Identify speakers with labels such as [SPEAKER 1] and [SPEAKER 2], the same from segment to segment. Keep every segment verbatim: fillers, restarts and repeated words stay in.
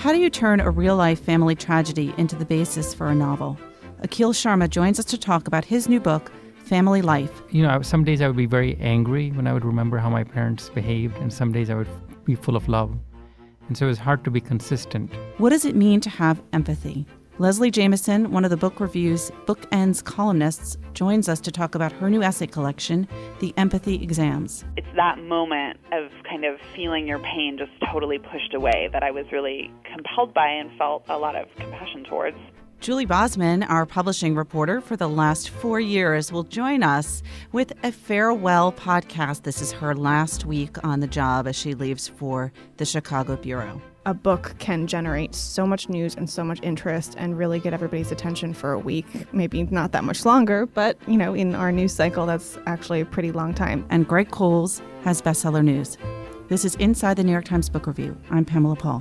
[SPEAKER 1] How do you turn a real-life family tragedy into the basis for a novel? Akhil Sharma joins us to talk about his new book, Family Life.
[SPEAKER 2] You know, some days I would be very angry when I would remember how my parents behaved, and some days I would be full of love. And so it was hard to be consistent.
[SPEAKER 1] What does it mean to have empathy? Leslie Jamison, one of the Book Review's Bookends columnists, joins us to talk about her new essay collection, The Empathy Exams.
[SPEAKER 3] It's that moment of kind of feeling your pain just totally pushed away that I was really compelled by and felt a lot of compassion towards.
[SPEAKER 1] Julie Bosman, our publishing reporter for the last four years, will join us with a farewell podcast. This is her last week on the job as she leaves for the Chicago Bureau.
[SPEAKER 4] A book can generate so much news and so much interest and really get everybody's attention for a week. Maybe not that much longer, but, you know, in our news cycle, that's actually a pretty long time.
[SPEAKER 1] And Greg Coles has bestseller news. This is Inside the New York Times Book Review. I'm Pamela Paul.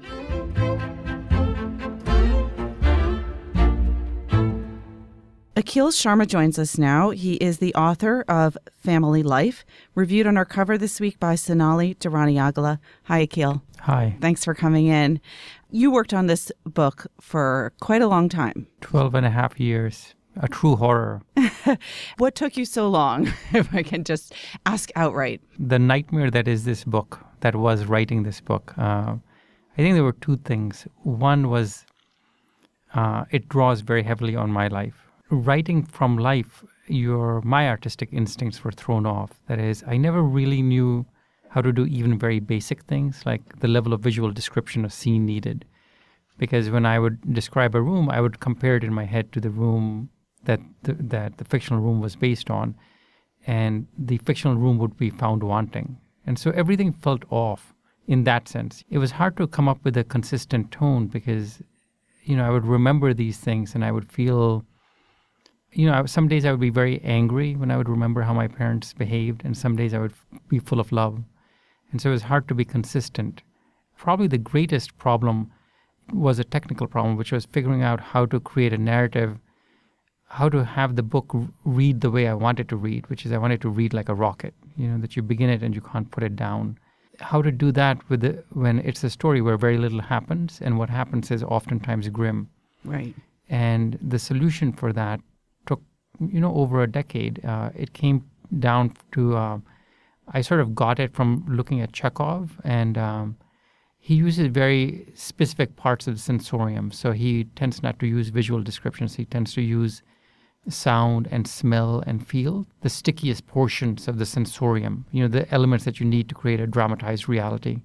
[SPEAKER 1] Akhil Sharma joins us now. He is the author of Family Life, reviewed on our cover this week by Sonali Durrani-Agala. Hi, Akhil.
[SPEAKER 2] Hi.
[SPEAKER 1] Thanks for coming in. You worked on this book for quite a long time.
[SPEAKER 2] Twelve and a half years. A true horror.
[SPEAKER 1] What took you so long, if I can just ask outright?
[SPEAKER 2] The nightmare that is this book, that was writing this book, uh, I think there were two things. One was uh, it draws very heavily on my life. Writing from life, your my artistic instincts were thrown off. That is, I never really knew how to do even very basic things, like the level of visual description a scene needed. Because when I would describe a room, I would compare it in my head to the room that the, that the fictional room was based on, and the fictional room would be found wanting. And so everything felt off in that sense. It was hard to come up with a consistent tone because, you know, I would remember these things and I would feel... You know, some days I would be very angry when I would remember how my parents behaved, and some days I would be full of love. And so it was hard to be consistent. Probably the greatest problem was a technical problem, which was figuring out how to create a narrative, how to have the book read the way I wanted to read, which is I wanted to read like a rocket, you know, that you begin it and you can't put it down. How to do that with the, when it's a story where very little happens, and what happens is oftentimes grim.
[SPEAKER 1] Right.
[SPEAKER 2] And the solution for that took, you know, over a decade. Uh, it came down to, uh, I sort of got it from looking at Chekhov, and um, he uses very specific parts of the sensorium. So he tends not to use visual descriptions. He tends to use sound and smell and feel, the stickiest portions of the sensorium, you know, the elements that you need to create a dramatized reality.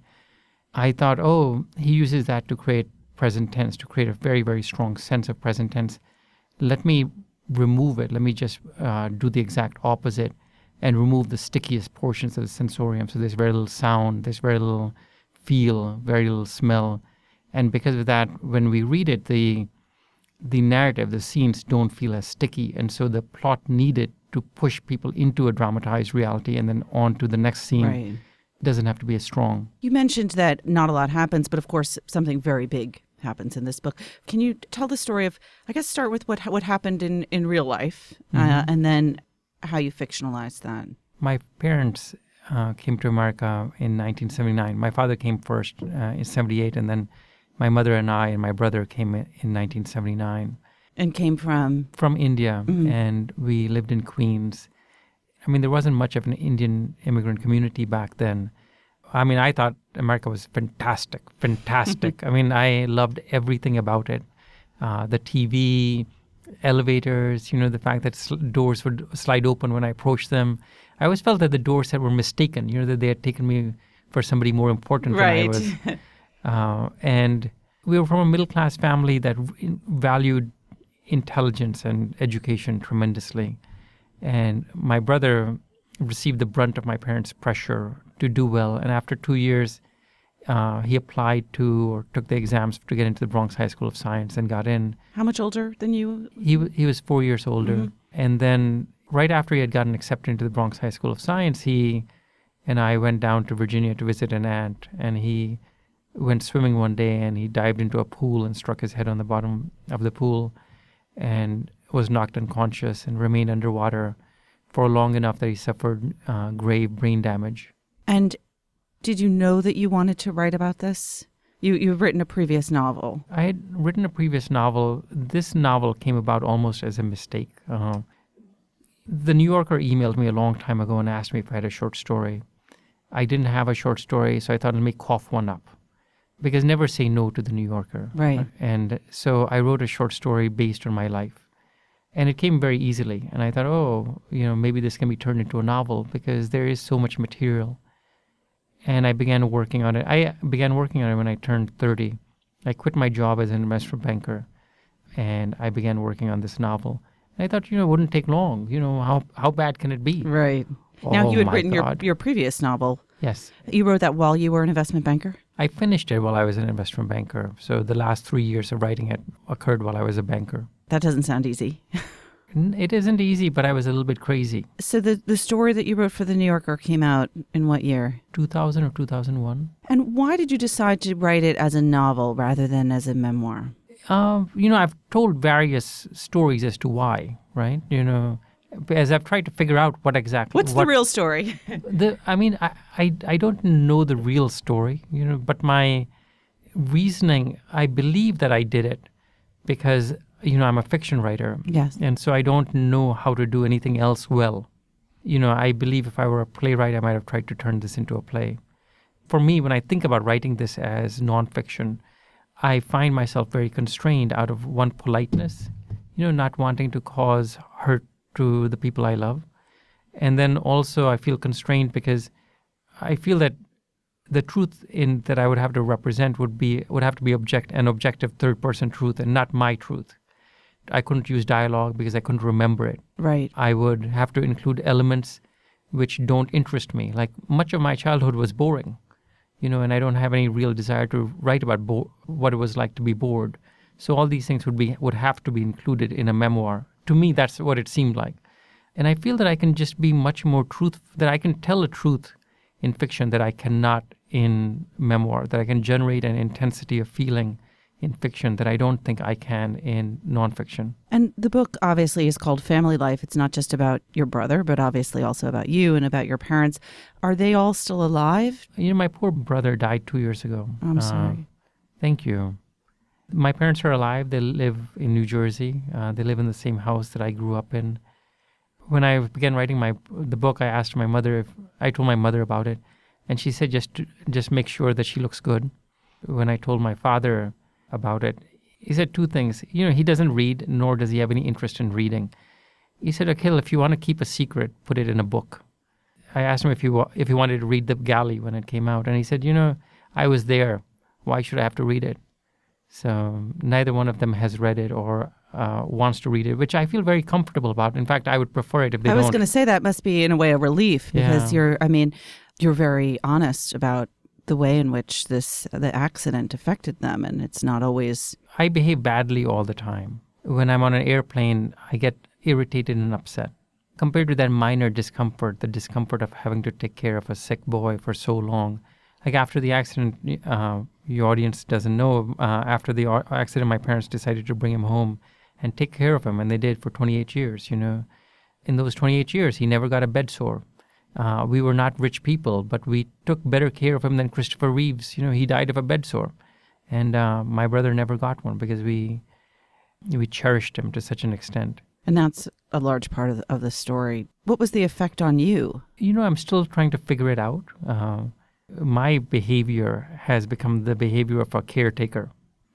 [SPEAKER 2] I thought, oh, he uses that to create present tense, to create a very, very strong sense of present tense. Let me remove it. Let me just uh, do the exact opposite and remove the stickiest portions of the sensorium. So there's very little sound, there's very little feel, very little smell. And because of that, when we read it, the the narrative, the scenes don't feel as sticky. And so the plot needed to push people into a dramatized reality and then on to the next scene.
[SPEAKER 1] Right.
[SPEAKER 2] Doesn't have to be as strong.
[SPEAKER 1] You mentioned that not a lot happens, but of course something very big happens in this book. Can you tell the story of, I guess start with what what happened in, in real life, mm-hmm. uh, and then how you fictionalized that?
[SPEAKER 2] My parents uh, came to America in nineteen seventy-nine. My father came first uh, in seventy-eight, and then my mother and I and my brother came in nineteen seventy-nine.
[SPEAKER 1] And came from?
[SPEAKER 2] From India,
[SPEAKER 1] mm-hmm.
[SPEAKER 2] and we lived in Queens. I mean, there wasn't much of an Indian immigrant community back then. I mean, I thought America was fantastic, fantastic. I mean, I loved everything about it. Uh, the T V, elevators, you know, the fact that sl- doors would slide open when I approached them. I always felt that the doors were mistaken, you know, that they had taken me for somebody more important
[SPEAKER 1] right.
[SPEAKER 2] than I was. uh, and we were from a middle-class family that valued intelligence and education tremendously. And my brother received the brunt of my parents' pressure to do well. And after two years, uh, he applied to or took the exams to get into the Bronx High School of Science and got in.
[SPEAKER 1] How much older than you?
[SPEAKER 2] He he was four years older. Mm-hmm. And then right after he had gotten accepted into the Bronx High School of Science, he and I went down to Virginia to visit an aunt. And he went swimming one day and he dived into a pool and struck his head on the bottom of the pool and was knocked unconscious and remained underwater for long enough that he suffered uh, grave brain damage.
[SPEAKER 1] And did you know that you wanted to write about this? You, you've written a previous novel.
[SPEAKER 2] I had written a previous novel. This novel came about almost as a mistake. Uh, the New Yorker emailed me a long time ago and asked me if I had a short story. I didn't have a short story, so I thought, let me cough one up. Because never say no to the New Yorker.
[SPEAKER 1] Right.
[SPEAKER 2] And so I wrote a short story based on my life. And it came very easily. And I thought, oh, you know, maybe this can be turned into a novel because there is so much material. And I began working on it. I began working on it when I turned thirty. I quit my job as an investment banker. And I began working on this novel. And I thought, you know, it wouldn't take long. You know, how how bad can it be?
[SPEAKER 1] Right.
[SPEAKER 2] Oh,
[SPEAKER 1] now, you had
[SPEAKER 2] my
[SPEAKER 1] written your,
[SPEAKER 2] God.
[SPEAKER 1] your previous novel.
[SPEAKER 2] Yes.
[SPEAKER 1] You wrote that while you were an investment banker?
[SPEAKER 2] I finished it while I was an investment banker. So the last three years of writing it occurred while I was a banker.
[SPEAKER 1] That doesn't sound easy.
[SPEAKER 2] It isn't easy, but I was a little bit crazy.
[SPEAKER 1] So the, the story that you wrote for The New Yorker came out in what year?
[SPEAKER 2] two thousand or two thousand one.
[SPEAKER 1] And why did you decide to write it as a novel rather than as a memoir?
[SPEAKER 2] Uh, you know, I've told various stories as to why, right? You know, as I've tried to figure out what exactly...
[SPEAKER 1] What's
[SPEAKER 2] what,
[SPEAKER 1] the real story?
[SPEAKER 2] the I mean, I, I, I don't know the real story, you know, but my reasoning, I believe that I did it because, you know, I'm a fiction writer.
[SPEAKER 1] Yes.
[SPEAKER 2] And so I don't know how to do anything else well. You know, I believe if I were a playwright, I might have tried to turn this into a play. For me, when I think about writing this as nonfiction, I find myself very constrained out of one, politeness, you know, not wanting to cause hurt to the people I love. And then also I feel constrained because I feel that the truth in that I would have to represent would be would have to be object an objective third person truth and not my truth. I couldn't use dialogue because I couldn't remember it.
[SPEAKER 1] Right.
[SPEAKER 2] I would have to include elements which don't interest me. Like much of my childhood was boring, you know, and I don't have any real desire to write about bo- what it was like to be bored. So all these things would be would have to be included in a memoir. To me, that's what it seemed like. And I feel that I can just be much more truth, that I can tell a truth in fiction that I cannot in memoir, that I can generate an intensity of feeling in fiction that I don't think I can in nonfiction.
[SPEAKER 1] And the book obviously is called Family Life. It's not just about your brother, but obviously also about you and about your parents. Are they all still alive?
[SPEAKER 2] You know, my poor brother died two years ago.
[SPEAKER 1] I'm
[SPEAKER 2] Uh,
[SPEAKER 1] sorry.
[SPEAKER 2] Thank you. My parents are alive. They live in New Jersey. Uh, they live in the same house that I grew up in. When I began writing my the book, I asked my mother if I told my mother about it, and she said just to, just make sure that she looks good. When I told my father about it, he said two things. You know, he doesn't read, nor does he have any interest in reading. He said, "Akhil, if you want to keep a secret, put it in a book." I asked him if he wa- if he wanted to read The Galley when it came out, and he said, "You know, I was there. Why should I have to read it?" So neither one of them has read it or uh, wants to read it, which I feel very comfortable about. In fact, I would prefer it if they
[SPEAKER 1] I
[SPEAKER 2] don't.
[SPEAKER 1] was going to say that must be in a way a relief because
[SPEAKER 2] Yeah.
[SPEAKER 1] you're, I mean, you're very honest about the way in which this, the accident affected them. And it's not always.
[SPEAKER 2] I behave badly all the time. When I'm on an airplane, I get irritated and upset. Compared to that minor discomfort, the discomfort of having to take care of a sick boy for so long. Like after the accident, uh, your audience doesn't know, uh, after the ar- accident, my parents decided to bring him home and take care of him, and they did for twenty-eight years, you know. In those twenty-eight years, he never got a bed sore. Uh, we were not rich people, but we took better care of him than Christopher Reeves. You know, he died of a bed sore. And uh, my brother never got one because we we cherished him to such an extent.
[SPEAKER 1] And that's a large part of the, of the story. What was the effect on you?
[SPEAKER 2] You know, I'm still trying to figure it out. Uh, my behavior has become the behavior of a caretaker.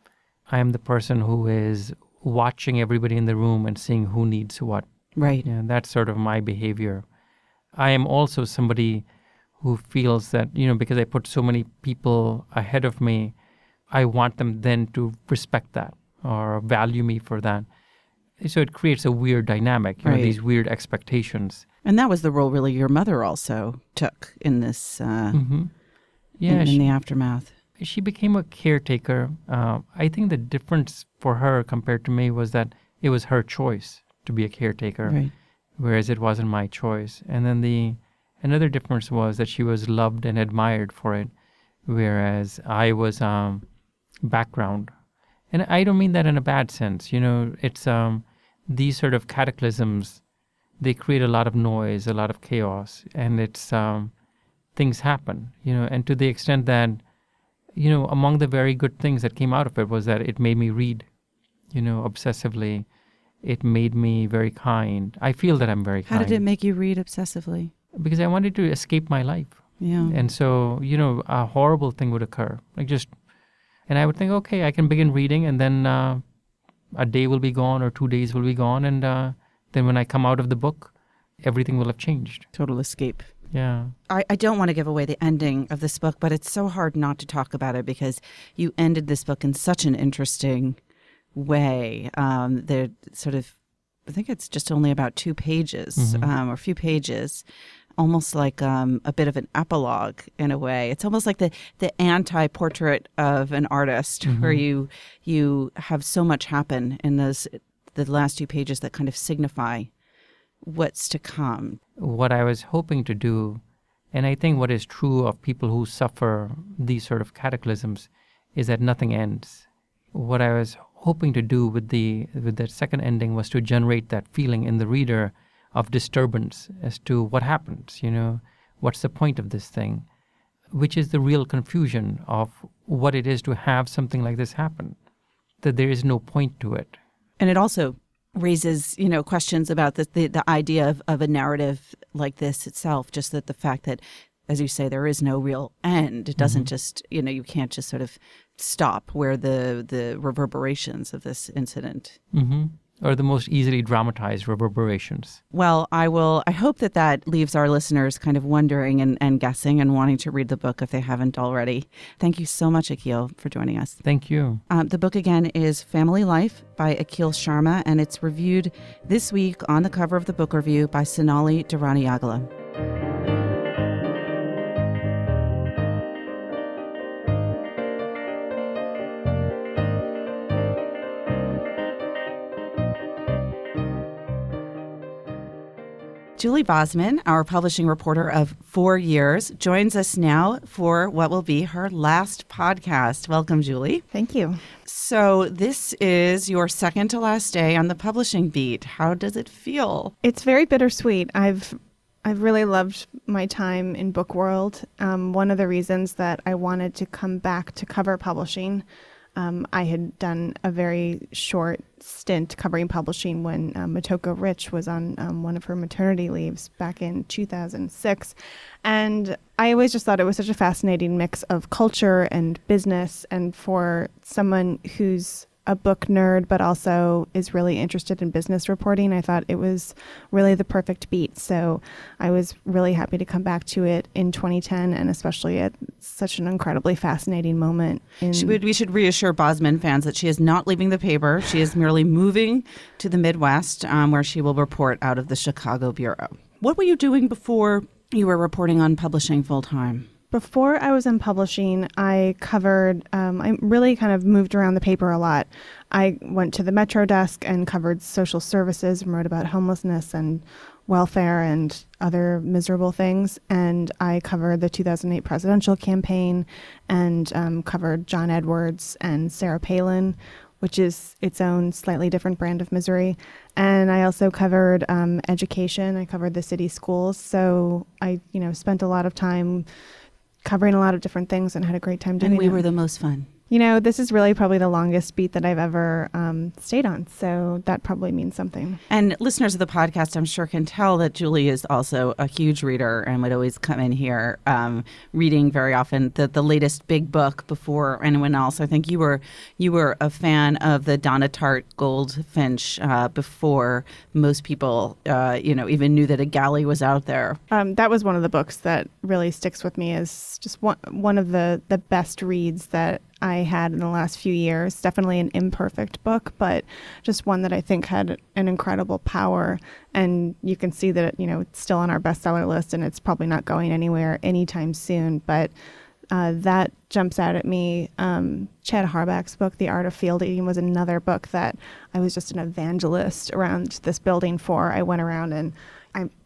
[SPEAKER 2] I am the person who is watching everybody in the room and seeing who needs what.
[SPEAKER 1] Right.
[SPEAKER 2] Yeah, that's sort of my behavior. I am also somebody who feels that, you know, because I put so many people ahead of me, I want them then to respect that or value me for that. So it creates a weird dynamic, you
[SPEAKER 1] Right.
[SPEAKER 2] know, these weird expectations.
[SPEAKER 1] And that was the role really your mother also took in this, uh,
[SPEAKER 2] Mm-hmm. Yeah,
[SPEAKER 1] in, in
[SPEAKER 2] she,
[SPEAKER 1] the aftermath.
[SPEAKER 2] she became a caretaker. Uh, I think the difference for her compared to me was that it was her choice to be a caretaker,
[SPEAKER 1] Right.
[SPEAKER 2] whereas it wasn't my choice. And then the another difference was that she was loved and admired for it, whereas I was um, background. And I don't mean that in a bad sense. You know, it's um, these sort of cataclysms, they create a lot of noise, a lot of chaos, and it's um, things happen, you know, and to the extent that, you know, among the very good things that came out of it was that it made me read, you know, obsessively. It made me very kind. I feel that I'm very
[SPEAKER 1] How
[SPEAKER 2] kind.
[SPEAKER 1] did it make you read obsessively?
[SPEAKER 2] Because I wanted to escape my life.
[SPEAKER 1] Yeah.
[SPEAKER 2] And so, you know, a horrible thing would occur. Like just, and I would think, okay, I can begin reading, and then uh, a day will be gone or two days will be gone. And uh, then when I come out of the book, everything will have changed.
[SPEAKER 1] Total escape.
[SPEAKER 2] Yeah.
[SPEAKER 1] I, I don't want to give away the ending of this book, but it's so hard not to talk about it because you ended this book in such an interesting way. Um, they're sort of, I think it's just only about two pages,
[SPEAKER 2] Mhm.
[SPEAKER 1] um, or a few pages, almost like um, a bit of an epilogue in a way. It's almost like the, the anti-portrait of an artist, where
[SPEAKER 2] Mhm.
[SPEAKER 1] you you have so much happen in those the last two pages that kind of signify what's to come.
[SPEAKER 2] What I was hoping to do, and I think what is true of people who suffer these sort of cataclysms, is that nothing ends. What I was hoping to do with the with that second ending was to generate that feeling in the reader of disturbance as to what happens, you know, what's the point of this thing, which is the real confusion of what it is to have something like this happen, that there is no point to it.
[SPEAKER 1] And it also raises, you know, questions about the the, the idea of, of a narrative like this itself, just that the fact that, as you say, there is no real end. It doesn't
[SPEAKER 2] Mhm.
[SPEAKER 1] just, you know, you can't just sort of stop where the, the reverberations of this incident.
[SPEAKER 2] Mm-hmm. Or the most easily dramatized reverberations.
[SPEAKER 1] Well, I will, I hope that that leaves our listeners kind of wondering and, and guessing and wanting to read the book if they haven't already. Thank you so much, Akhil, for joining us.
[SPEAKER 2] Thank you.
[SPEAKER 1] Um, the book again is Family Life by Akhil Sharma, and it's reviewed this week on the cover of the book review by Sonali Duraniagala. Julie Bosman, our publishing reporter of four years, joins us now for what will be her last podcast. Welcome, Julie.
[SPEAKER 4] Thank you.
[SPEAKER 1] So this is your second to last day on the publishing beat. How does it feel?
[SPEAKER 4] It's very bittersweet. I've I've really loved my time in book world. Um, one of the reasons that I wanted to come back to cover publishing, um, I had done a very short stint covering publishing when um, Motoko Rich was on um, one of her maternity leaves back in two thousand six. And I always just thought it was such a fascinating mix of culture and business. And for someone who's a book nerd, but also is really interested in business reporting, I thought it was really the perfect beat. So I was really happy to come back to it in twenty ten, and especially at such an incredibly fascinating moment. In
[SPEAKER 1] She would, we should reassure Bosman fans that she is not leaving the paper. She is merely moving to the Midwest, um, where she will report out of the Chicago Bureau. What were you doing before you were reporting on publishing full time?
[SPEAKER 4] Before I was in publishing, I covered, um, I really kind of moved around the paper a lot. I went to the Metro desk and covered social services and wrote about homelessness and welfare and other miserable things. And I covered the two thousand eight presidential campaign and um, covered John Edwards and Sarah Palin, which is its own slightly different brand of misery. And I also covered um, education. I covered the city schools. So I, you know, spent a lot of time covering a lot of different things and had a great time doing it.
[SPEAKER 1] And we were the most fun.
[SPEAKER 4] You know, this is really probably the longest beat that I've ever um, stayed on. So that probably means something.
[SPEAKER 1] And listeners of the podcast, I'm sure, can tell that Julie is also a huge reader and would always come in here um, reading very often the, the latest big book before anyone else. I think you were you were a fan of the Donna Tartt Goldfinch uh, before most people, uh, you know, even knew that a galley was out there.
[SPEAKER 4] Um, that was one of the books that really sticks with me as just one, one of the, the best reads that I had in the last few years. Definitely an imperfect book, but just one that I think had an incredible power. And you can see that, you know, it's still on our bestseller list and it's probably not going anywhere anytime soon. But uh, that jumps out at me. Um, Chad Harbach's book, The Art of Field Eating, was another book that I was just an evangelist around this building for. I went around and I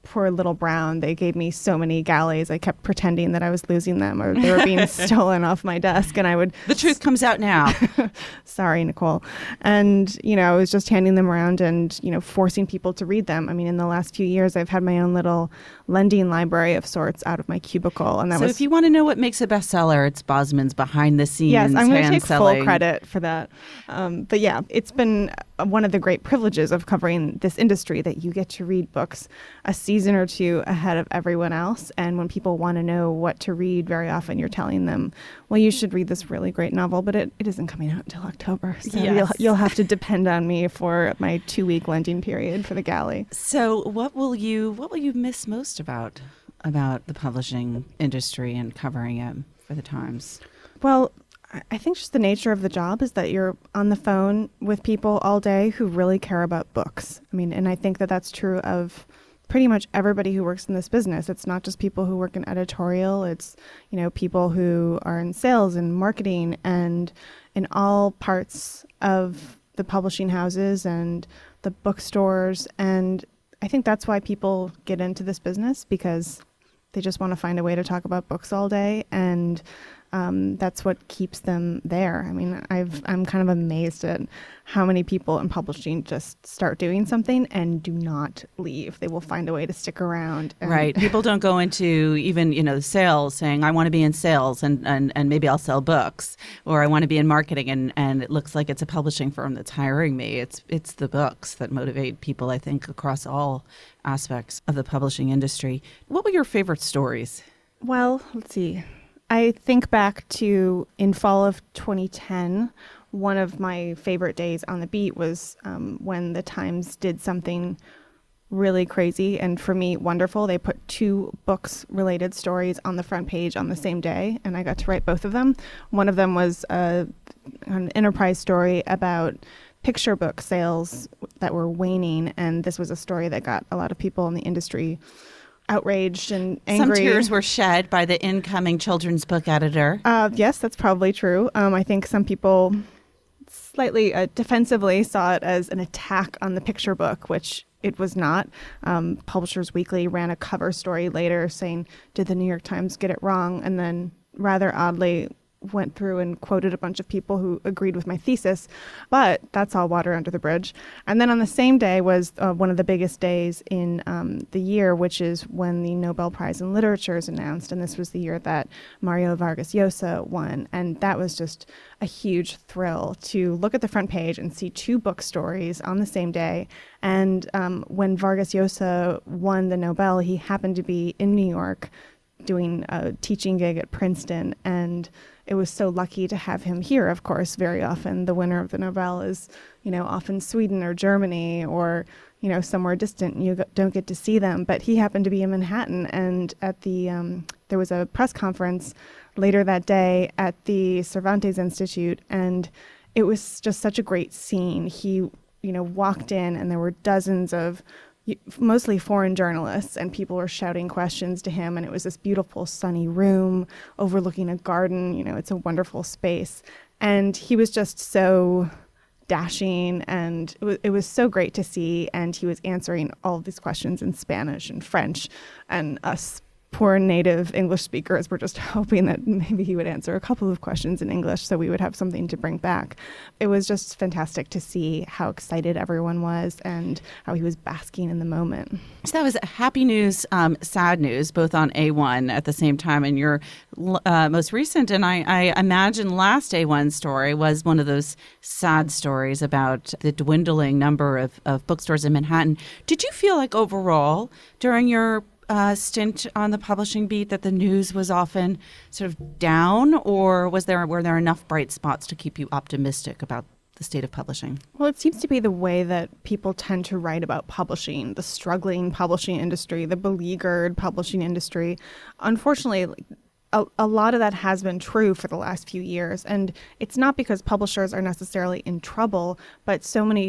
[SPEAKER 4] poor little Brown. They gave me so many galleys. I kept pretending that I was losing them or they were being stolen off my desk. And I would...
[SPEAKER 1] The truth comes out now.
[SPEAKER 4] Sorry, Nicole. And, you know, I was just handing them around and, you know, forcing people to read them. I mean, in the last few years, I've had my own little lending library of sorts out of my cubicle. And that
[SPEAKER 1] so
[SPEAKER 4] was...
[SPEAKER 1] if you want to know what makes a bestseller, it's Bosman's behind the scenes.
[SPEAKER 4] Yes, I'm going to take
[SPEAKER 1] selling.
[SPEAKER 4] full credit for that. Um, but yeah, it's been one of the great privileges of covering this industry that you get to read books a season or two ahead of everyone else. And when people want to know what to read, very often you're telling them, well, you should read this really great novel, but it, it isn't coming out until October. So
[SPEAKER 1] yes.
[SPEAKER 4] you'll, you'll have to depend on me for my two-week lending period for the galley.
[SPEAKER 1] So what will you what will you miss most about about the publishing industry and covering it for the Times?
[SPEAKER 4] Well, I think just the nature of the job is that you're on the phone with people all day who really care about books. I mean, and I think that that's true of pretty much everybody who works in this business. It's not just people who work in editorial. It's, you know, people who are in sales and marketing and in all parts of the publishing houses and the bookstores. And I think that's why people get into this business, because they just want to find a way to talk about books all day. And Um, that's what keeps them there. I mean, I've, I'm kind of amazed at how many people in publishing just start doing something and do not leave. They will find a way to stick around. And
[SPEAKER 1] right. People don't go into even, you know, sales saying, I want to be in sales and, and, and maybe I'll sell books, or I want to be in marketing and, and it looks like it's a publishing firm that's hiring me. It's, it's the books that motivate people, I think, across all aspects of the publishing industry. What were your favorite stories?
[SPEAKER 4] Well, let's see. I think back to in fall of twenty ten, one of my favorite days on the beat was um, when the Times did something really crazy and for me wonderful. They put two books related stories on the front page on the same day, and I got to write both of them. One of them was uh, an enterprise story about picture book sales that were waning, and this was a story that got a lot of people in the industry outraged and angry.
[SPEAKER 1] Some tears were shed by the incoming children's book editor.
[SPEAKER 4] Uh, yes, that's probably true. Um, I think some people slightly uh, defensively saw it as an attack on the picture book, which it was not. Um, Publishers Weekly ran a cover story later saying, did the New York Times get it wrong? And then rather oddly went through and quoted a bunch of people who agreed with my thesis, but that's all water under the bridge. And then on the same day was uh, one of the biggest days in um, the year, which is when the Nobel Prize in Literature is announced. And this was the year that Mario Vargas Llosa won. And that was just a huge thrill to look at the front page and see two book stories on the same day. And um, when Vargas Llosa won the Nobel, he happened to be in New York doing a teaching gig at Princeton, and it was so lucky to have him here. Of course, very often the winner of the Nobel is, you know, often Sweden or Germany or, you know, somewhere distant. You don't get to see them, but he happened to be in Manhattan, and at the um, there was a press conference later that day at the Cervantes Institute, and it was just such a great scene. He, you know, walked in, and there were dozens of mostly foreign journalists, and people were shouting questions to him, and it was this beautiful sunny room overlooking a garden. You know, it's a wonderful space, and he was just so dashing, and it was, it was so great to see, and he was answering all of these questions in Spanish and French, and us poor native English speakers were just hoping that maybe he would answer a couple of questions in English so we would have something to bring back. It was just fantastic to see how excited everyone was and how he was basking in the moment.
[SPEAKER 1] So that was happy news, um, sad news, both on A one at the same time. And your uh, most recent, and I, I imagine last A one story was one of those sad stories about the dwindling number of, of bookstores in Manhattan. Did you feel like overall during your Uh, stint on the publishing beat that the news was often sort of down, or was there were there enough bright spots to keep you optimistic about the state of publishing?
[SPEAKER 4] Well, it seems to be the way that people tend to write about publishing, the struggling publishing industry, the beleaguered publishing industry. Unfortunately, A, a lot of that has been true for the last few years. And it's not because publishers are necessarily in trouble, but so many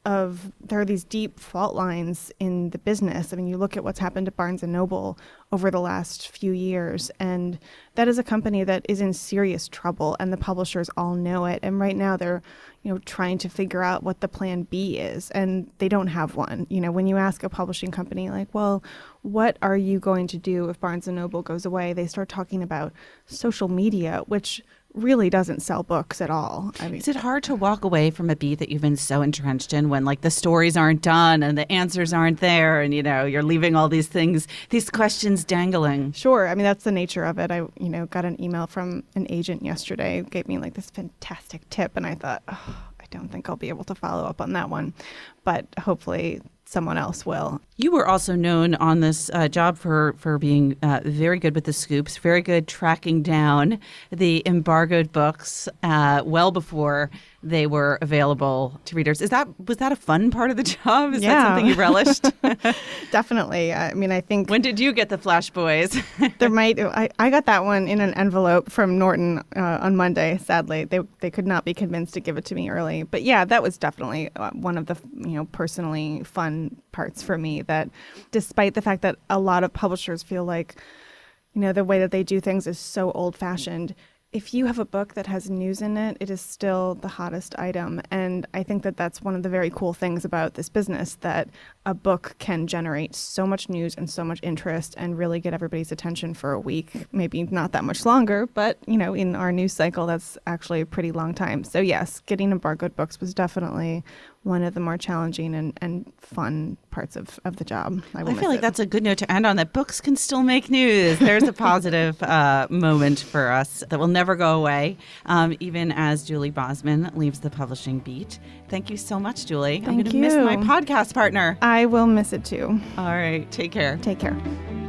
[SPEAKER 4] of, there are these deep fault lines in the business. I mean, you look at what's happened to Barnes and Noble over the last few years, and that is a company that is in serious trouble, and the publishers all know it. And right now they're, you know, trying to figure out what the plan B is, and they don't have one. You know, when you ask a publishing company, like, well, what are you going to do if Barnes and Noble goes away? They start talking about social media, which really doesn't sell books at all. I mean,
[SPEAKER 1] is it hard to walk away from a beat that you've been so entrenched in when, like, the stories aren't done and the answers aren't there, and, you know, you're leaving all these things, these questions dangling?
[SPEAKER 4] Sure. I mean, that's the nature of it. I, you know, got an email from an agent yesterday, gave me like this fantastic tip, and I thought, oh, I don't think I'll be able to follow up on that one, but hopefully someone else will.
[SPEAKER 1] You were also known on this uh, job for, for being uh, very good with the scoops, very good tracking down the embargoed books uh, well before they were available to readers. Is that was that a fun part of the job? Is
[SPEAKER 4] yeah.
[SPEAKER 1] that something you relished?
[SPEAKER 4] Definitely. I mean, I think...
[SPEAKER 1] When did you get the Flash Boys?
[SPEAKER 4] there might... I, I got that one in an envelope from Norton uh, on Monday, sadly. They they could not be convinced to give it to me early. But yeah, that was definitely uh, one of the, you know, personally fun parts for me, that despite the fact that a lot of publishers feel like, you know, the way that they do things is so old-fashioned, if you have a book that has news in it, it is still the hottest item. And I think that that's one of the very cool things about this business, that a book can generate so much news and so much interest and really get everybody's attention for a week. Maybe not that much longer, but, you know, in our news cycle, that's actually a pretty long time. So yes, getting embargoed books was definitely one of the more challenging and, and fun parts of, of the job. I, will
[SPEAKER 1] I feel like
[SPEAKER 4] it.
[SPEAKER 1] that's a good note to end on, that books can still make news. There's a positive uh, moment for us that will never go away, um, even as Julie Bosman leaves the publishing beat. Thank you so much, Julie.
[SPEAKER 4] Thank
[SPEAKER 1] I'm going to
[SPEAKER 4] you.
[SPEAKER 1] miss my podcast partner.
[SPEAKER 4] I will miss it too.
[SPEAKER 1] All right. Take care.
[SPEAKER 4] Take care.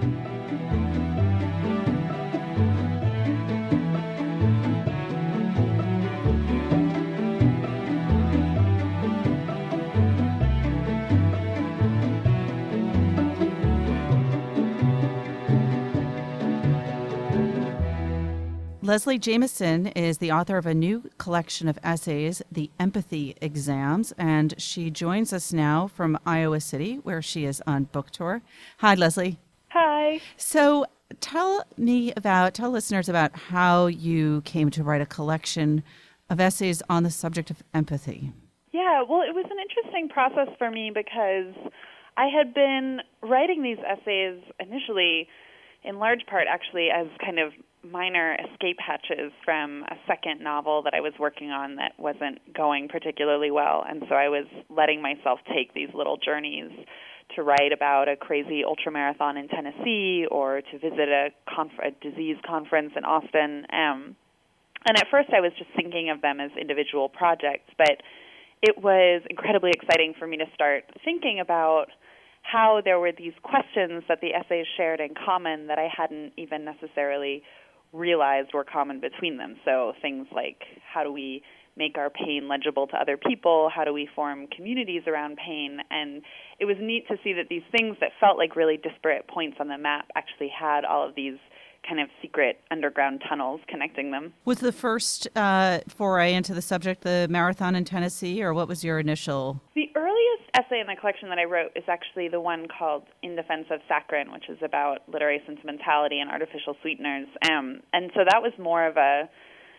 [SPEAKER 1] Leslie Jamison is the author of a new collection of essays, The Empathy Exams, and she joins us now from Iowa City, where she is on book tour. Hi, Leslie.
[SPEAKER 3] Hi.
[SPEAKER 1] So tell me about, tell listeners about how you came to write a collection of essays on the subject of empathy.
[SPEAKER 3] Yeah, well, it was an interesting process for me because I had been writing these essays initially, in large part, actually, as kind of minor escape hatches from a second novel that I was working on that wasn't going particularly well. And so I was letting myself take these little journeys to write about a crazy ultramarathon in Tennessee or to visit a, conf- a disease conference in Austin. Um, and at first I was just thinking of them as individual projects, but it was incredibly exciting for me to start thinking about how there were these questions that the essays shared in common that I hadn't even necessarily realized were common between them. So things like, how do we make our pain legible to other people? How do we form communities around pain? And it was neat to see that these things that felt like really disparate points on the map actually had all of these kind of secret underground tunnels connecting them.
[SPEAKER 1] Was the first uh, foray into the subject the marathon in Tennessee, or what was your initial?
[SPEAKER 3] The earliest essay in the collection that I wrote is actually the one called In Defense of Saccharin, which is about literary sentimentality and artificial sweeteners. Um, and so that was more of a,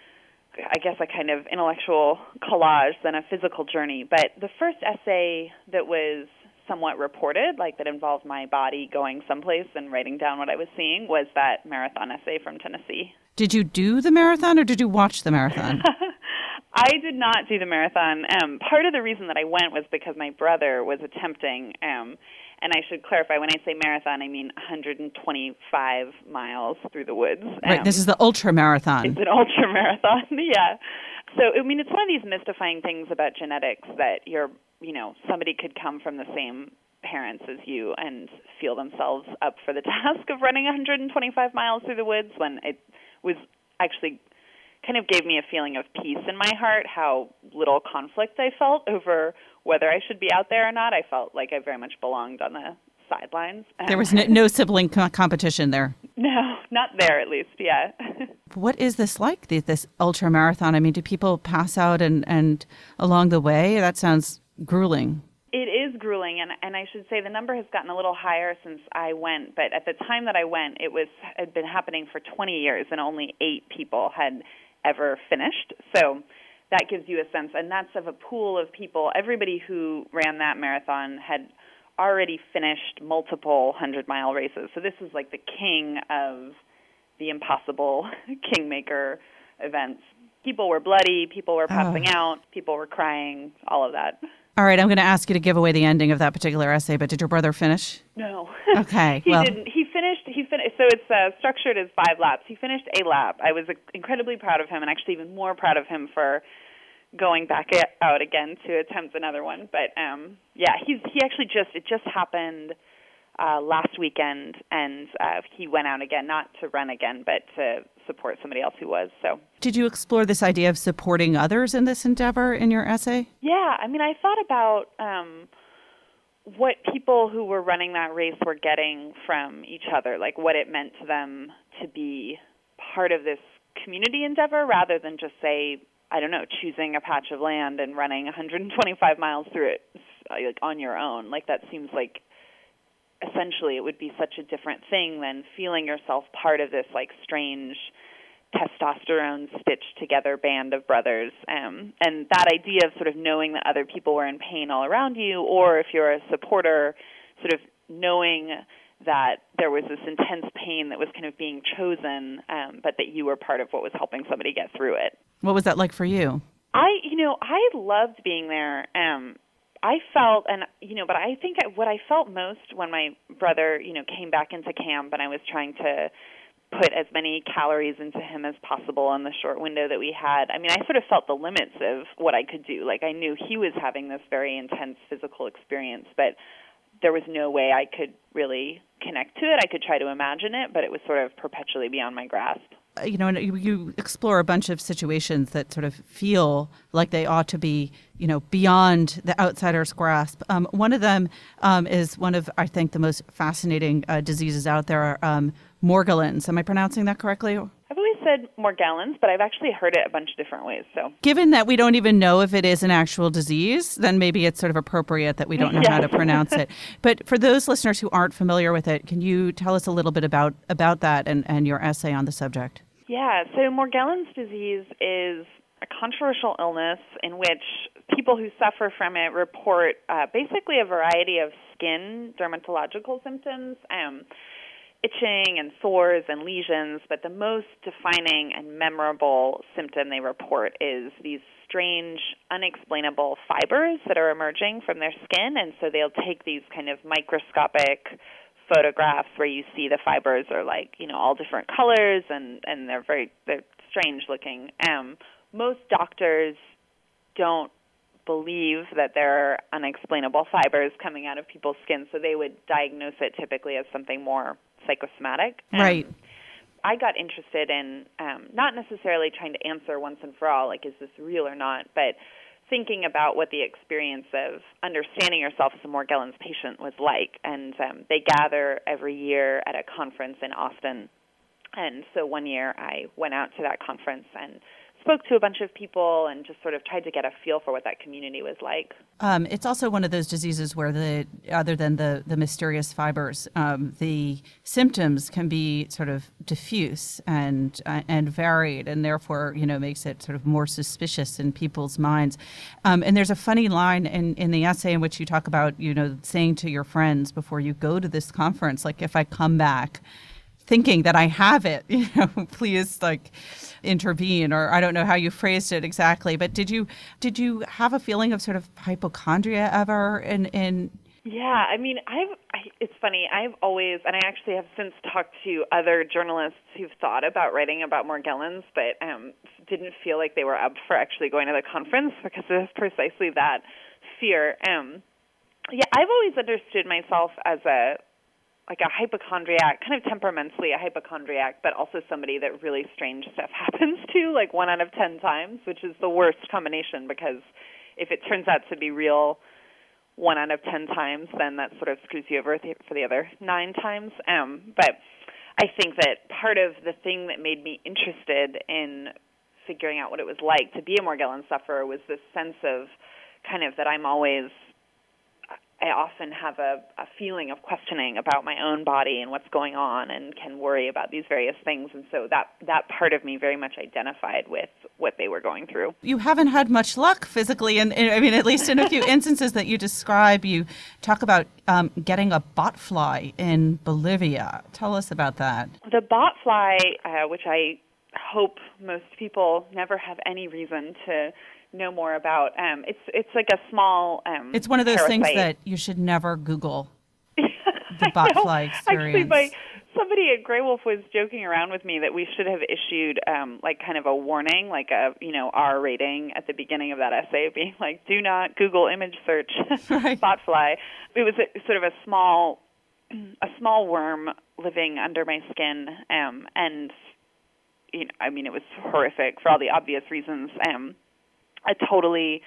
[SPEAKER 3] I guess, a kind of intellectual collage than a physical journey. But the first essay that was somewhat reported, like that involved my body going someplace and writing down what I was seeing, was that marathon essay from Tennessee.
[SPEAKER 1] Did you do the marathon or did you watch the marathon?
[SPEAKER 3] I did not do the marathon. Um, part of the reason that I went was because my brother was attempting, um, and I should clarify, when I say marathon, I mean one hundred twenty-five miles through the woods. Um,
[SPEAKER 1] Right, this is the ultra marathon.
[SPEAKER 3] It's an ultra marathon, yeah. So, I mean, it's one of these mystifying things about genetics that you're, you know, somebody could come from the same parents as you and feel themselves up for the task of running one hundred twenty-five miles through the woods, when it was actually kind of gave me a feeling of peace in my heart, how little conflict I felt over whether I should be out there or not. I felt like I very much belonged on the sidelines.
[SPEAKER 1] There was no, no sibling co- competition there.
[SPEAKER 3] No, not there at least, yeah.
[SPEAKER 1] What is this like, this, this ultra marathon? I mean, do people pass out and, and along the way? That sounds grueling.
[SPEAKER 3] is grueling, and, and I should say the number has gotten a little higher since I went, but at the time that I went, it was had been happening for twenty years, and only eight people had ever finished. So that gives you a sense, and that's of a pool of people. Everybody who ran that marathon had already finished multiple hundred-mile races. So this was like the king of the impossible kingmaker events. People were bloody, people were passing oh. out, people were crying, all of that.
[SPEAKER 1] All right, I'm going to ask you to give away the ending of that particular essay, but did your brother finish?
[SPEAKER 3] No.
[SPEAKER 1] Okay.
[SPEAKER 3] he
[SPEAKER 1] well.
[SPEAKER 3] didn't. He finished, he finished, so it's uh, structured as five laps. He finished a lap. I was uh, incredibly proud of him, and actually even more proud of him for going back out again to attempt another one. But um, yeah, he's he actually just, it just happened uh, last weekend, and uh, he went out again, not to run again, but to support somebody else who was. So,
[SPEAKER 1] did you explore this idea of supporting others in this endeavor in your essay?
[SPEAKER 3] Yeah, I mean, I thought about um, what people who were running that race were getting from each other, like what it meant to them to be part of this community endeavor rather than just say, I don't know, choosing a patch of land and running one hundred twenty-five miles through it like on your own. Like that seems like essentially it would be such a different thing than feeling yourself part of this like strange testosterone stitched together band of brothers. Um, and that idea of sort of knowing that other people were in pain all around you, or if you're a supporter, sort of knowing that there was this intense pain that was kind of being chosen, um, but that you were part of what was helping somebody get through it.
[SPEAKER 1] What was that like for you?
[SPEAKER 3] I, you know, I loved being there. Um, I felt, and, you know, but I think what I felt most when my brother, you know, came back into camp and I was trying to put as many calories into him as possible in the short window that we had. I mean, I sort of felt the limits of what I could do. Like, I knew he was having this very intense physical experience, but there was no way I could really connect to it. I could try to imagine it, but it was sort of perpetually beyond my grasp.
[SPEAKER 1] You know, and you, you explore a bunch of situations that sort of feel like they ought to be, you know, beyond the outsider's grasp. Um, one of them um, is one of, I think, the most fascinating uh, diseases out there, um, Morgellons. Am I pronouncing that correctly?
[SPEAKER 3] I've always said Morgellons, but I've actually heard it a bunch of different ways. So,
[SPEAKER 1] given that we don't even know if it is an actual disease, then maybe it's sort of appropriate that we don't know yes. how to pronounce it. But for those listeners who aren't familiar with it, can you tell us a little bit about, about that and, and your essay on the subject?
[SPEAKER 3] Yeah, so Morgellons disease is a controversial illness in which people who suffer from it report uh, basically a variety of skin dermatological symptoms, um, itching and sores and lesions, but the most defining and memorable symptom they report is these strange, unexplainable fibers that are emerging from their skin, and so they'll take these kind of microscopic photographs where you see the fibers are like, you know, all different colors and, and they're very they're strange looking. Um, most doctors don't believe that there are unexplainable fibers coming out of people's skin, so they would diagnose it typically as something more psychosomatic. Um,
[SPEAKER 1] right.
[SPEAKER 3] I got interested in um, not necessarily trying to answer once and for all, like, is this real or not, but thinking about what the experience of understanding yourself as a Morgellons patient was like. And um, they gather every year at a conference in Austin. And so one year I went out to that conference and spoke to a bunch of people and just sort of tried to get a feel for what that community was like.
[SPEAKER 1] Um, it's also one of those diseases where, the other than the, the mysterious fibers, um, the symptoms can be sort of diffuse and uh, and varied, and therefore, you know, makes it sort of more suspicious in people's minds. Um, and there's a funny line in, in the essay in which you talk about, you know, saying to your friends before you go to this conference, like, if I come back thinking that I have it, you know, please, like, intervene, or I don't know how you phrased it exactly, but did you did you have a feeling of sort of hypochondria ever? In, in
[SPEAKER 3] Yeah, I mean, I've, I, it's funny, I've always, and I actually have since talked to other journalists who've thought about writing about Morgellons, but um, didn't feel like they were up for actually going to the conference because of precisely that fear. Um, yeah, I've always understood myself as a like a hypochondriac, kind of temperamentally a hypochondriac, but also somebody that really strange stuff happens to, like one out of ten times, which is the worst combination, because if it turns out to be real one out of ten times, then that sort of screws you over for the other nine times. Um, but I think that part of the thing that made me interested in figuring out what it was like to be a Morgellons sufferer was this sense of kind of that I'm always I often have a, a feeling of questioning about my own body and what's going on, and can worry about these various things. And so that, that part of me very much identified with what they were going through.
[SPEAKER 1] You haven't had much luck physically, and I mean, at least in a few instances that you describe, you talk about um, getting a botfly in Bolivia. Tell us about that.
[SPEAKER 3] The botfly, uh, which I hope most people never have any reason to know more about. Um, it's it's like a small um,
[SPEAKER 1] It's one of those
[SPEAKER 3] parasite.
[SPEAKER 1] things that you should never Google. The botfly experience.
[SPEAKER 3] Actually, my, somebody at Grey Wolf was joking around with me that we should have issued um, like kind of a warning, like a you know R rating at the beginning of that essay, being like, "Do not Google image search
[SPEAKER 1] Right.
[SPEAKER 3] botfly." It was a, sort of a small a small worm living under my skin, um, and you know, I mean, it was horrific for all the obvious reasons. Um, a totally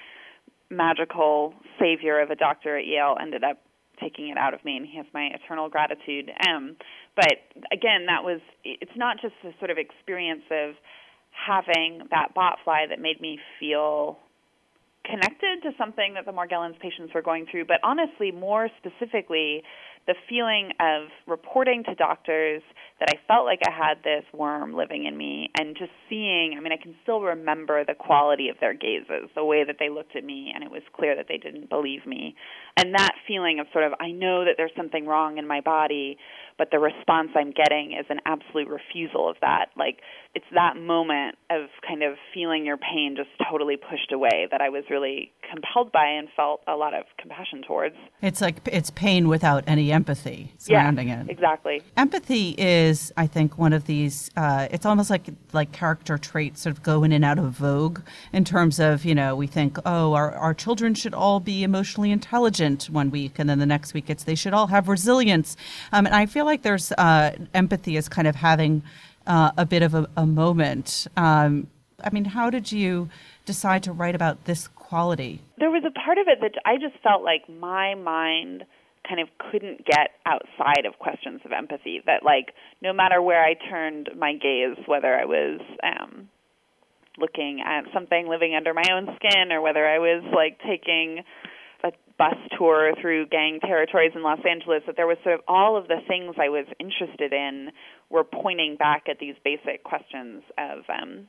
[SPEAKER 3] magical savior of a doctor at Yale ended up taking it out of me, and he has my eternal gratitude. Um, but again, that was, it's not just a sort of experience of having that botfly that made me feel connected to something that the Morgellons patients were going through, but honestly, more specifically, the feeling of reporting to doctors that I felt like I had this worm living in me, and just seeing, I mean, I can still remember the quality of their gazes, the way that they looked at me, and it was clear that they didn't believe me. And that feeling of sort of, I know that there's something wrong in my body, but the response I'm getting is an absolute refusal of that. Like, it's that moment of kind of feeling your pain just totally pushed away that I was really compelled by and felt a lot of compassion towards.
[SPEAKER 1] It's like it's pain without any empathy surrounding
[SPEAKER 3] yeah,
[SPEAKER 1] it.
[SPEAKER 3] Exactly.
[SPEAKER 1] Empathy is, I think, one of these, uh, it's almost like like character traits sort of go in and out of vogue in terms of, you know, we think, oh, our, our children should all be emotionally intelligent one week, and then the next week it's they should all have resilience. Um, and I feel like there's uh, empathy is kind of having uh, a bit of a, a moment. Um, I mean, how did you decide to write about this quality?
[SPEAKER 3] There was a part of it that I just felt like my mind kind of couldn't get outside of questions of empathy, that like no matter where I turned my gaze, whether I was um, looking at something living under my own skin or whether I was like taking a bus tour through gang territories in Los Angeles, that there was sort of all of the things I was interested in were pointing back at these basic questions of um,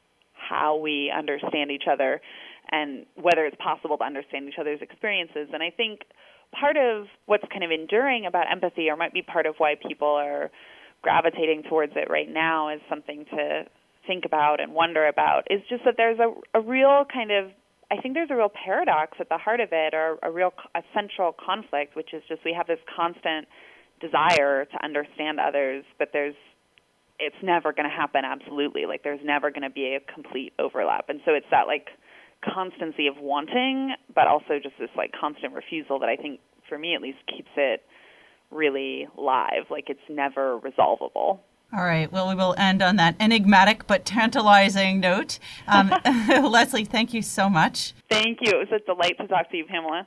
[SPEAKER 3] how we understand each other and whether it's possible to understand each other's experiences. And I think part of what's kind of enduring about empathy, or might be part of why people are gravitating towards it right now as something to think about and wonder about, is just that there's a, a real kind of, I think there's a real paradox at the heart of it, or a real a central conflict, which is just we have this constant desire to understand others, but there's it's never going to happen absolutely. Like there's never going to be a complete overlap. And so it's that like constancy of wanting, but also just this like constant refusal that I think, for me at least, keeps it really live. Like it's never resolvable.
[SPEAKER 1] All right. Well, we will end on that enigmatic but tantalizing note. Um, Leslie, thank you so much.
[SPEAKER 3] Thank you. It was a delight to talk to you, Pamela.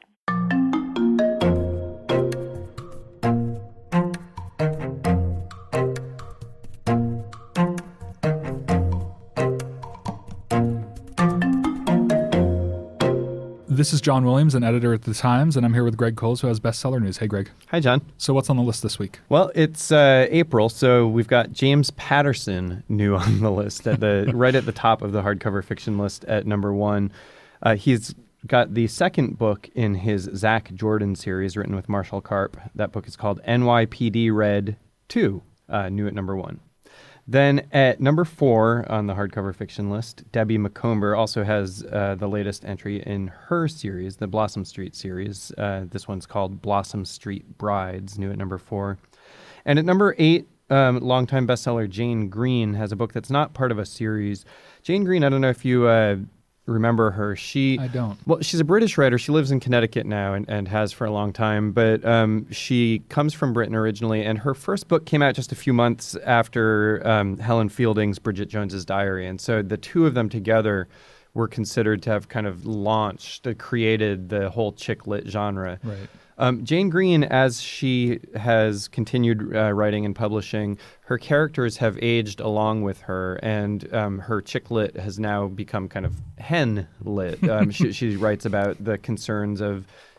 [SPEAKER 5] This is John Williams, an editor at The Times, and I'm here with Greg Coles, who has bestseller news. Hey, Greg.
[SPEAKER 6] Hi, John.
[SPEAKER 5] So what's on the list this week?
[SPEAKER 6] Well, it's uh, April, so we've got James Patterson new on the list, at the right at the top of the hardcover fiction list at number one. Uh, he's got the second book in his Zach Jordan series, written with Marshall Karp. That book is called N Y P D Red two, uh, new at number one. Then at number four on the hardcover fiction list, Debbie Macomber also has uh, the latest entry in her series, the Blossom Street series. Uh, this one's called Blossom Street Brides, new at number four. And at number eight, um, longtime bestseller Jane Green has a book that's not part of a series. Jane Green, I don't know if you uh, remember her. She
[SPEAKER 5] I don't.
[SPEAKER 6] Well, she's a British writer. She lives in Connecticut now and, and has for a long time. But um, she comes from Britain originally, and her first book came out just a few months after um, Helen Fielding's Bridget Jones's Diary. And so the two of them together were considered to have kind of launched, uh, created the whole chick lit genre.
[SPEAKER 5] Right.
[SPEAKER 6] Um, Jane Green, as she has continued uh, writing and publishing, her characters have aged along with her, and um, her chick lit has now become kind of hen lit. Um, she, she writes about the concerns of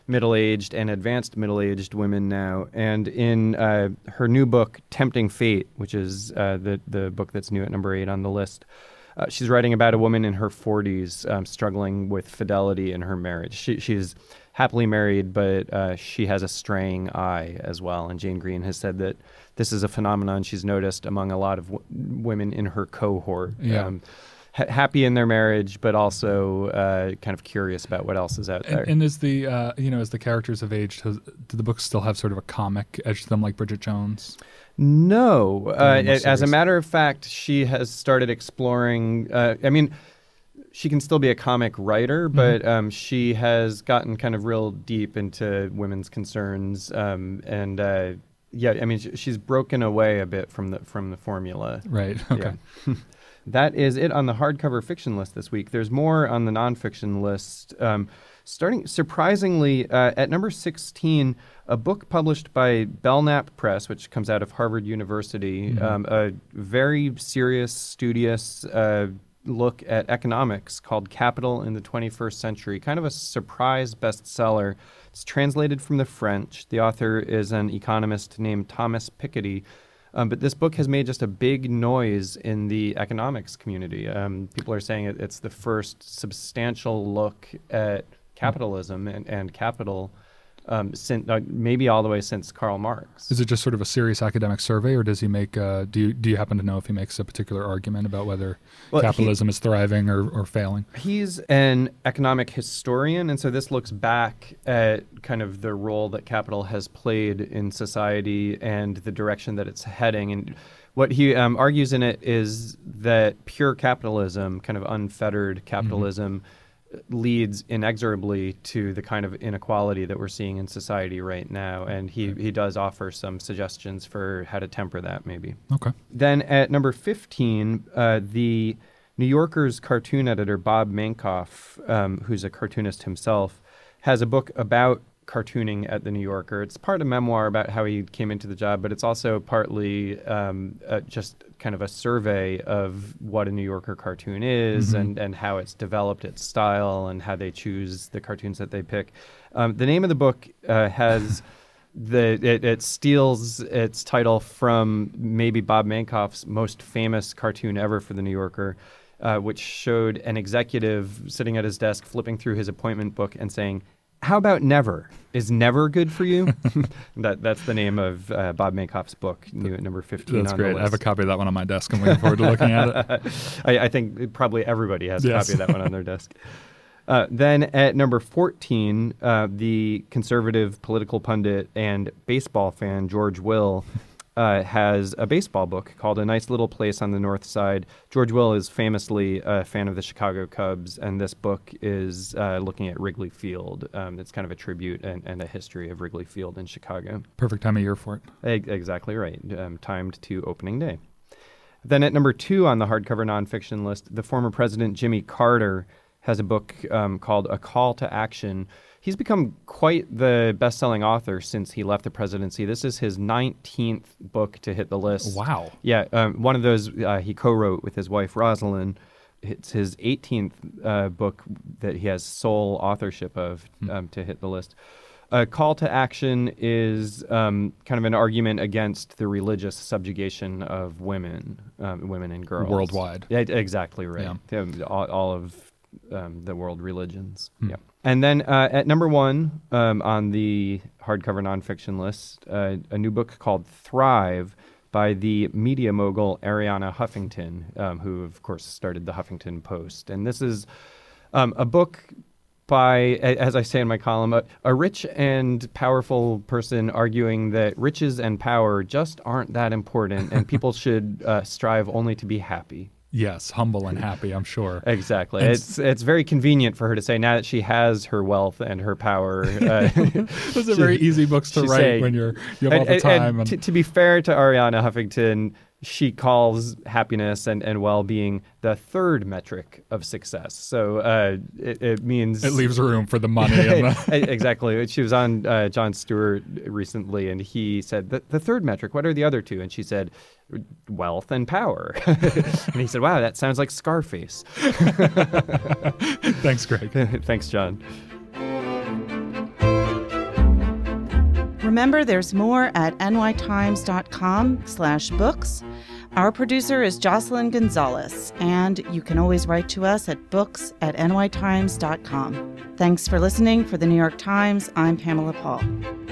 [SPEAKER 6] middle-aged and advanced middle-aged women now. And in uh, her new book, Tempting Fate, which is uh, the, the book that's new at number eight on the list, uh, she's writing about a woman in her forties um, struggling with fidelity in her marriage. She, she's happily married, but uh, she has a straying eye as well. And Jane Green has said that this is a phenomenon she's noticed among a lot of w- women in her cohort.
[SPEAKER 5] Yeah.
[SPEAKER 6] Um, happy in their marriage, but also uh, kind of curious about what else is out there.
[SPEAKER 5] And, and is the uh, you know as the characters have aged, has, do the books still have sort of a comic edge to them, like Bridget Jones?
[SPEAKER 6] No, uh,
[SPEAKER 5] more
[SPEAKER 6] as a
[SPEAKER 5] serious.
[SPEAKER 6] matter of fact, she has started exploring. Uh, I mean, she can still be a comic writer, but
[SPEAKER 5] Mm-hmm.
[SPEAKER 6] um, she has gotten kind of real deep into women's concerns, um, and uh, yeah, I mean, sh- she's broken away a bit from the from the formula.
[SPEAKER 5] Right. Okay.
[SPEAKER 6] Yeah. That is it on the hardcover fiction list this week. There's more on the nonfiction list. Um, starting surprisingly uh, at number sixteen, a book published by Belknap Press, which comes out of Harvard University,
[SPEAKER 5] Mhm.
[SPEAKER 6] um, a very serious, studious uh, look at economics called Capital in the twenty-first Century. Kind of a surprise bestseller. It's translated from the French. The author is an economist named Thomas Piketty. Um, but this book has made just a big noise in the economics community. Um, people are saying it, it's the first substantial look at capitalism and, and capital, um, since, uh, maybe all the way since Karl Marx.
[SPEAKER 5] Is it just sort of a serious academic survey, or does he make? Uh, do you do you happen to know if he makes a particular argument about whether
[SPEAKER 6] Well, he-
[SPEAKER 5] capitalism is thriving or, or failing?
[SPEAKER 6] He's an economic historian, and so this looks back at kind of the role that capital has played in society and the direction that it's heading. And what he um, argues in it is that pure capitalism, kind of unfettered capitalism, leads inexorably to the kind of inequality that we're seeing in society right now. And he, he does offer some suggestions for how to temper that, maybe.
[SPEAKER 5] Okay.
[SPEAKER 6] Then at number fifteen, uh, the New Yorker's cartoon editor, Bob Mankoff, um, who's a cartoonist himself, has a book about cartooning at the New Yorker. It's part a memoir about how he came into the job, but it's also partly um, uh, just kind of a survey of what a New Yorker cartoon is,
[SPEAKER 5] Mhm.
[SPEAKER 6] and, and how it's developed its style and how they choose the cartoons that they pick. Um, the name of the book uh, has... The, it, it steals its title from maybe Bob Mankoff's most famous cartoon ever for the New Yorker, uh, which showed an executive sitting at his desk flipping through his appointment book and saying, "How about never? Is never good for you?" that That's the name of uh, Bob Mankoff's book, new at number fifteen
[SPEAKER 5] That's
[SPEAKER 6] on
[SPEAKER 5] great.
[SPEAKER 6] the
[SPEAKER 5] I have a
[SPEAKER 6] list.
[SPEAKER 5] copy of that one on my desk. I'm looking forward to looking at it.
[SPEAKER 6] I, I think probably everybody has a
[SPEAKER 5] Yes.
[SPEAKER 6] copy of that one on their desk. Uh, then at number fourteen, uh, the conservative political pundit and baseball fan George Will uh, has a baseball book called A Nice Little Place on the North Side. George Will is famously a fan of the Chicago Cubs, and this book is uh, looking at Wrigley Field. Um, it's kind of a tribute and, and a history of Wrigley Field in Chicago.
[SPEAKER 5] Perfect time of year for it.
[SPEAKER 6] E- exactly right, um, timed to opening day. Then at number two on the hardcover nonfiction list, the former president Jimmy Carter has a book um, called A Call to Action. He's become quite the best-selling author since he left the presidency. This is his nineteenth book to hit the list.
[SPEAKER 5] Wow.
[SPEAKER 6] Yeah, um, one of those uh, he co-wrote with his wife, Rosalind. It's his eighteenth uh, book that he has sole authorship of um, to hit the list. A Call to Action is um, kind of an argument against the religious subjugation of women, um, women and girls.
[SPEAKER 5] Worldwide.
[SPEAKER 6] Yeah, exactly right.
[SPEAKER 5] Yeah.
[SPEAKER 6] Yeah, all, all of um, the world religions.
[SPEAKER 5] Hmm.
[SPEAKER 6] Yeah. And then uh, at number one um, on the hardcover nonfiction list, uh, a new book called Thrive by the media mogul Arianna Huffington, um, who, of course, started the Huffington Post. And this is um, a book by, a- as I say in my column, a, a rich and powerful person arguing that riches and power just aren't that important and people should uh, strive only to be happy.
[SPEAKER 5] Yes, humble and happy, I'm sure.
[SPEAKER 6] Exactly.
[SPEAKER 5] And
[SPEAKER 6] It's it's very convenient for her to say now that she has her wealth and her power. Uh,
[SPEAKER 5] Those are very easy books to
[SPEAKER 6] she's
[SPEAKER 5] write
[SPEAKER 6] saying-
[SPEAKER 5] when you're you have all
[SPEAKER 6] and,
[SPEAKER 5] the
[SPEAKER 6] and-
[SPEAKER 5] time.
[SPEAKER 6] and
[SPEAKER 5] And,
[SPEAKER 6] to, to be fair to Arianna Huffington, she calls happiness and, and well-being the third metric of success. So uh, it, it means
[SPEAKER 5] it leaves room for the money. And the,
[SPEAKER 6] exactly. She was on uh, Jon Stewart recently, and he said, the, the third metric, what are the other two? And she said, wealth and power. And he said, wow, that sounds like Scarface.
[SPEAKER 5] thanks, Greg.
[SPEAKER 6] Thanks, John.
[SPEAKER 1] Remember, there's more at nytimes.com slash books. Our producer is Jocelyn Gonzalez, and you can always write to us at books at nytimes dot com. Thanks for listening. For the New York Times, I'm Pamela Paul.